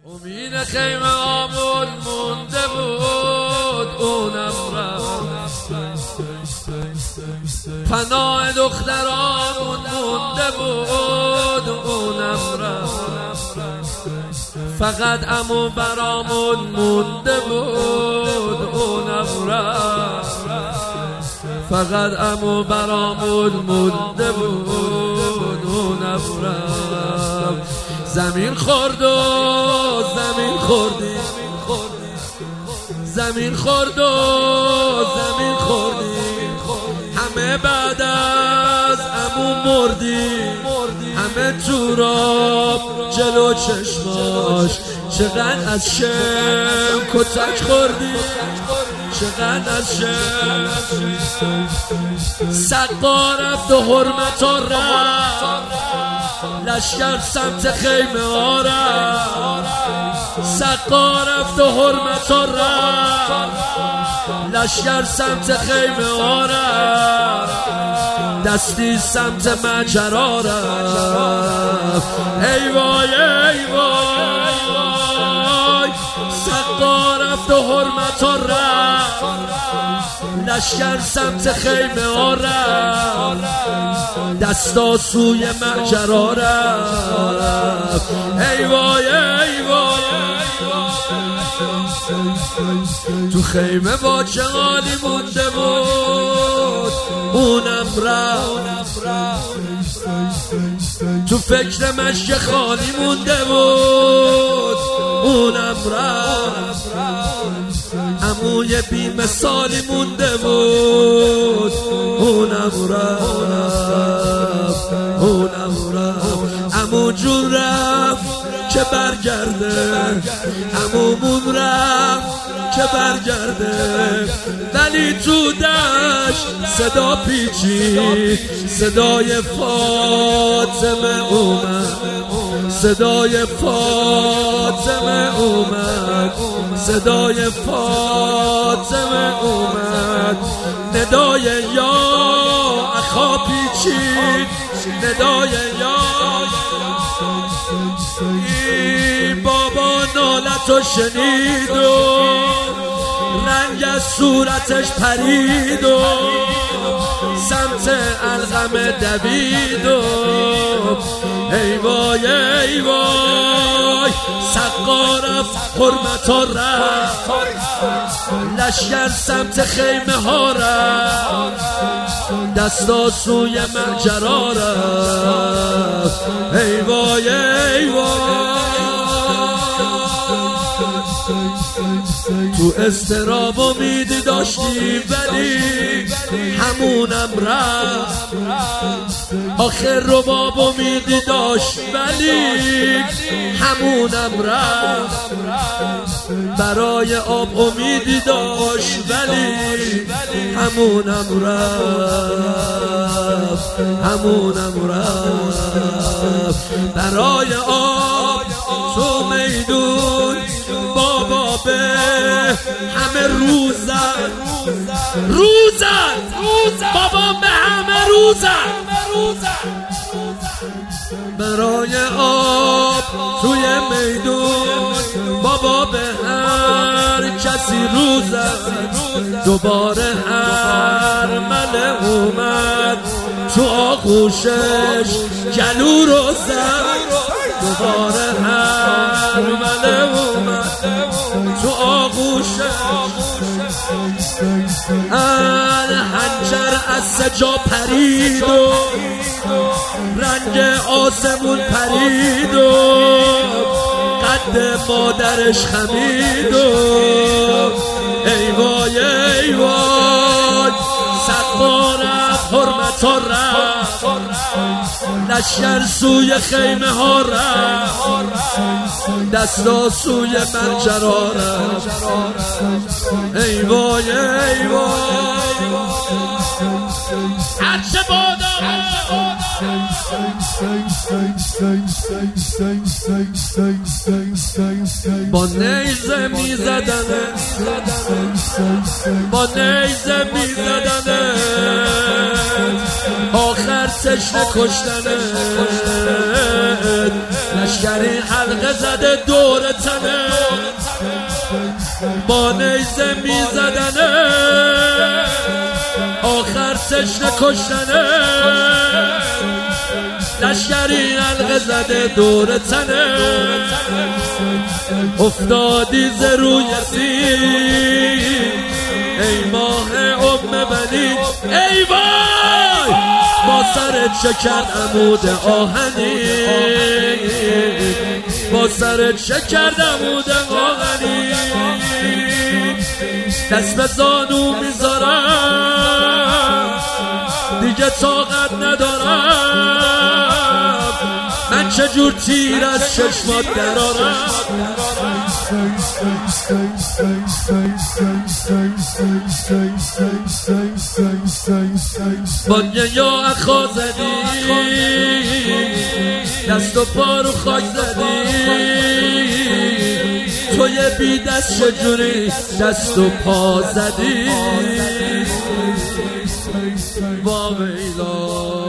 امید خیمه آمون مونده بود، اونم رفت. پناه دخترامون مونده بود، اونم رفت. فقط عمو برامون مونده بود، اونم رفت. فقط عمو برامون مونده بود، اونم رفت. زمین خورد و زمین خوردی، زمین خورد و زمین خوردی، همه بعد از عمو مردی، همه توراب جلو چشماش، چقدر از شم کتک خوردی، چقدر از شم. سقا رفت و حرمتا رفت، لشکر سمت خیمه ها رفت. سقا رفت و حرمتا رفت، لشکر سمت خیمه ها رفت. دستی سمت مجرا رفت. ای وای ای وای، سقا رفت و حرمتا رفت، لشکر سمت خیمه ها رفت. دستا سوی مجرا رفت. ای وای ای وای، تو خیمه با چه حالی مونده بود، اونم رفت. تو فکر مشک خالی مونده بود، اونم رفت. عموی بی مثالی مونده بود، اونم رفت. اونم رفت. عمو جون رفت که برگرده، عمومون رفت که برگرده. ولی تو دشت صدا پیچید، صدای فاطمه اومد، صدای فاطمه اومد، صدای فاطمه اومد. ندای یا اخا پیچید، ندای یا بابا نالتو شنید و رنگ از صورتش پرید و سمت القمه دوید و ای وای ای وای. سقا رفت حرمتا رفت، لشکر سمت خیمه ها رفت. دستا سوی مجرا رفت. ای وای ای وای. تو استراب امیدی داشتی ولی همونم رفت. آخر رباب امیدی داشت ولی همونم رفت. برای آب امیدی داشت ولی همونم رفت. همونم رفت. برای آب تو میدون بابا به همه روزن، بابا به همه روزن. برای آب توی میدون بابا به هر کسی روزن. دوباره هر مله اومد تو آغوشش گلو رو زد. دوباره هر مله اومد تو آغوشش. الحنجر از سجا پرید و رنگ آسمون پرید و قد مادرش خمید و ای وای ای وای. سقا رفت حرمتا رفت، لشکر سوی خیمه ها رفت. دستا سوی مجرا رفت. ای وای ای وای. هرچه بادا با نیزه میزدنه با نیزه میزدنه آخر تشنه کشتنه لشکری حلقه زده دور تنه با نیزه میزدنه آخر تشنه کشتنه لشکری حلقه زده دور تنه افتادی ز روی سیم ای ماه بنی ای وای با سرت چه کرد عمود آهنی با سرت چه کرد عمود آهنی دست به زانو میذارم دیگه طاقت ندارم من چجور تیر از چشمات درارم بانیه یا اخا زدی دست و پا رو خاک زدی توی بی دست چجوری دست و پا زدی با ویلا